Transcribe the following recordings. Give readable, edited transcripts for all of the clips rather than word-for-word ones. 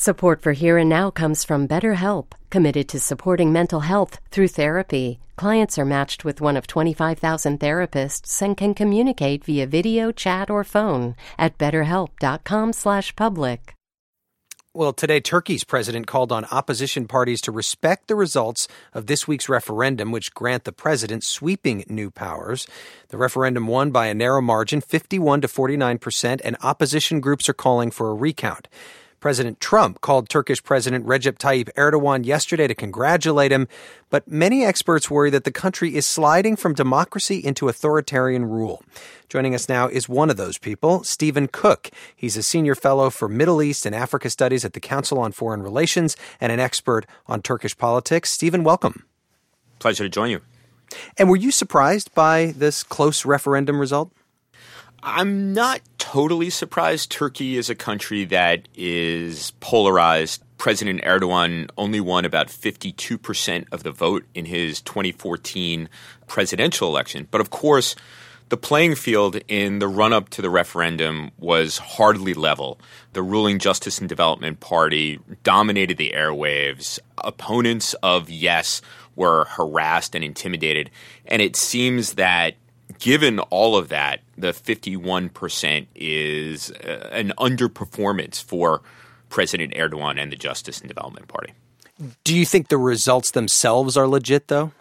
Support for Here and Now comes from BetterHelp, committed to supporting mental health through therapy. Clients are matched with one of 25,000 therapists and can communicate via video, chat, or phone at betterhelp.com/public. Well, today, Turkey's president called on opposition parties to respect the results of this week's referendum, which grant the president sweeping new powers. The referendum won by a narrow margin, 51 to 49%, and opposition groups are calling for a recount. President Trump called Turkish President Recep Tayyip Erdogan yesterday to congratulate him, but many experts worry that the country is sliding from democracy into authoritarian rule. Joining us now is one of those people, Stephen Cook. He's a senior fellow for Middle East and Africa Studies at the Council on Foreign Relations and an expert on Turkish politics. Stephen, welcome. Pleasure to join you. And were you surprised by this close referendum result? I'm not totally surprised. Turkey is a country that is polarized. President Erdogan only won about 52% of the vote in his 2014 presidential election. But of course, the playing field in the run-up to the referendum was hardly level. The ruling Justice and Development Party dominated the airwaves. Opponents of yes were harassed and intimidated. And it seems that given all of that, the 51% is an underperformance for President Erdogan and the Justice and Development Party. Do you think the results themselves are legit, though?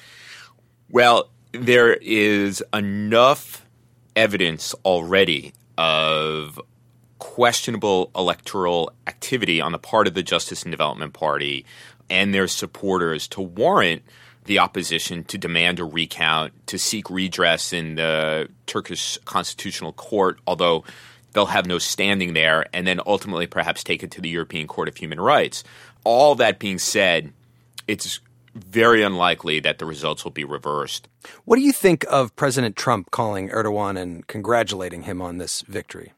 Well, there is enough evidence already of questionable electoral activity on the part of the Justice and Development Party and their supporters to warrant the opposition to demand a recount, to seek redress in the Turkish Constitutional Court, although they'll have no standing there, and then ultimately perhaps take it to the European Court of Human Rights. All that being said, it's very unlikely that the results will be reversed. What do you think of President Trump calling Erdogan and congratulating him on this victory?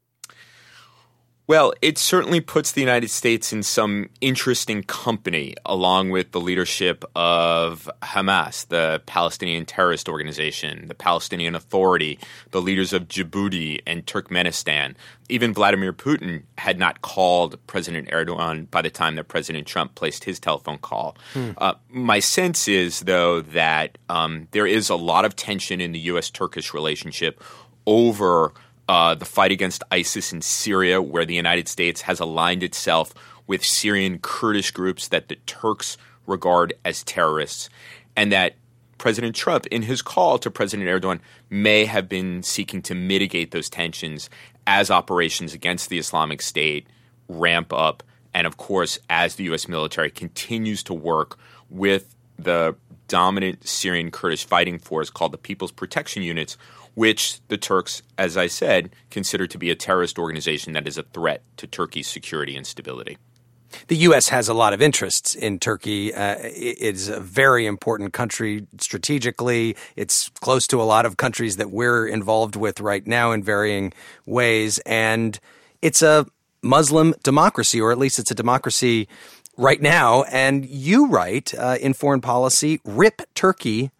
Well, it certainly puts the United States in some interesting company, along with the leadership of Hamas, the Palestinian terrorist organization, the Palestinian Authority, the leaders of Djibouti and Turkmenistan. Even Vladimir Putin had not called President Erdogan by the time that President Trump placed his telephone call. My sense is, though, that there is a lot of tension in the U.S.-Turkish relationship over the fight against ISIS in Syria, where the United States has aligned itself with Syrian Kurdish groups that the Turks regard as terrorists, and that President Trump, in his call to President Erdogan, may have been seeking to mitigate those tensions as operations against the Islamic State ramp up, and of course, as the U.S. military continues to work with the dominant Syrian Kurdish fighting force called the People's Protection Units, which the Turks, as I said, consider to be a terrorist organization that is a threat to Turkey's security and stability. The U.S. has a lot of interests in Turkey. It's a very important country strategically. It's close to a lot of countries that we're involved with right now in varying ways. And it's a Muslim democracy, or at least it's a democracy right now. And you write in Foreign Policy, RIP Turkey,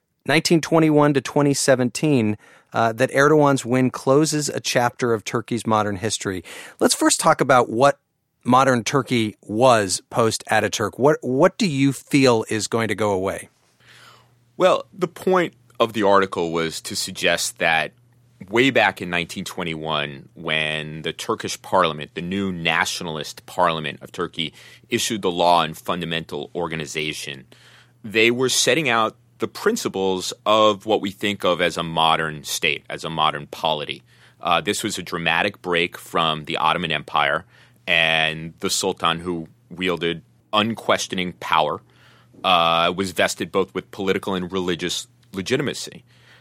1921 to 2017, that Erdogan's win closes a chapter of Turkey's modern history. Let's first talk about what modern Turkey was post-Ataturk. What do you feel is going to go away? Well, the point of the article was to suggest that way back in 1921, when the Turkish parliament, the new nationalist parliament of Turkey, issued the law on fundamental organization, they were setting out the principles of what we think of as a modern state, as a modern polity. This was a dramatic break from the Ottoman Empire and the Sultan, who wielded unquestioning power, was vested both with political and religious legitimacy.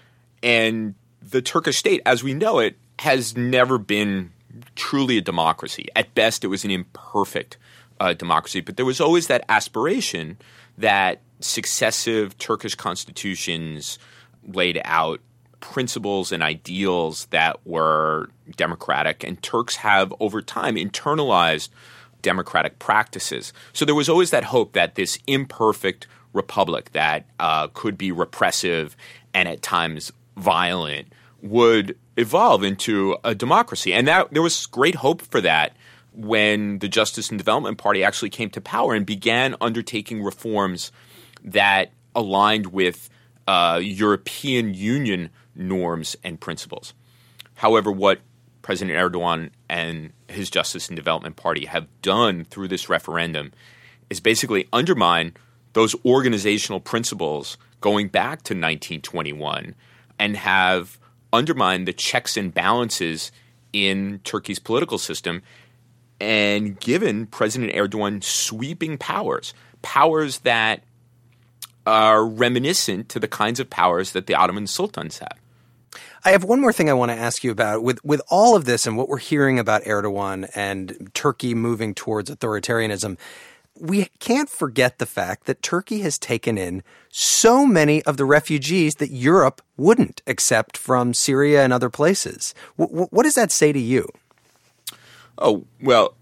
And the Turkish state, as we know it, has never been truly a democracy. At best, it was an imperfect democracy, but there was always that aspiration that successive Turkish constitutions laid out principles and ideals that were democratic, and Turks have over time internalized democratic practices. So there was always that hope that this imperfect republic that could be repressive and at times violent would evolve into a democracy. And that there was great hope for that when the Justice and Development Party actually came to power and began undertaking reforms that aligned with European Union norms and principles. However, what President Erdogan and his Justice and Development Party have done through this referendum is basically undermine those organizational principles going back to 1921 and have undermined the checks and balances in Turkey's political system and given President Erdogan sweeping powers that are reminiscent to the kinds of powers that the Ottoman sultans have. I have one more thing I want to ask you about. With all of this and what we're hearing about Erdogan and Turkey moving towards authoritarianism, we can't forget the fact that Turkey has taken in so many of the refugees that Europe wouldn't accept from Syria and other places. What does that say to you? Oh, well,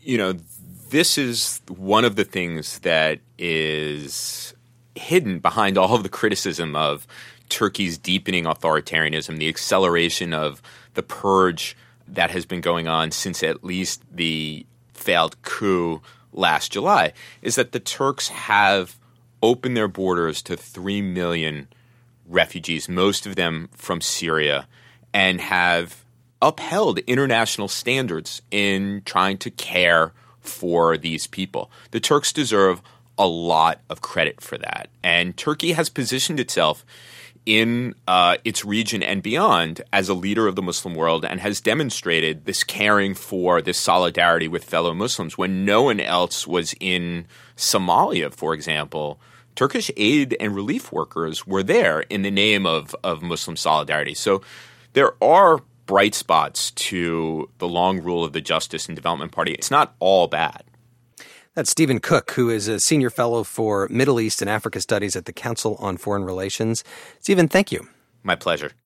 this is one of the things that is hidden behind all of the criticism of Turkey's deepening authoritarianism, the acceleration of the purge that has been going on since at least the failed coup last July, is that the Turks have opened their borders to 3 million refugees, most of them from Syria, and have upheld international standards in trying to care for these people. The Turks deserve a lot of credit for that. And Turkey has positioned itself in its region and beyond as a leader of the Muslim world and has demonstrated this caring for, this solidarity with fellow Muslims. When no one else was in Somalia, for example, Turkish aid and relief workers were there in the name of Muslim solidarity. So there are bright spots to the long rule of the Justice and Development Party. It's not all bad. That's Stephen Cook, who is a senior fellow for Middle East and Africa Studies at the Council on Foreign Relations. Stephen, thank you. My pleasure.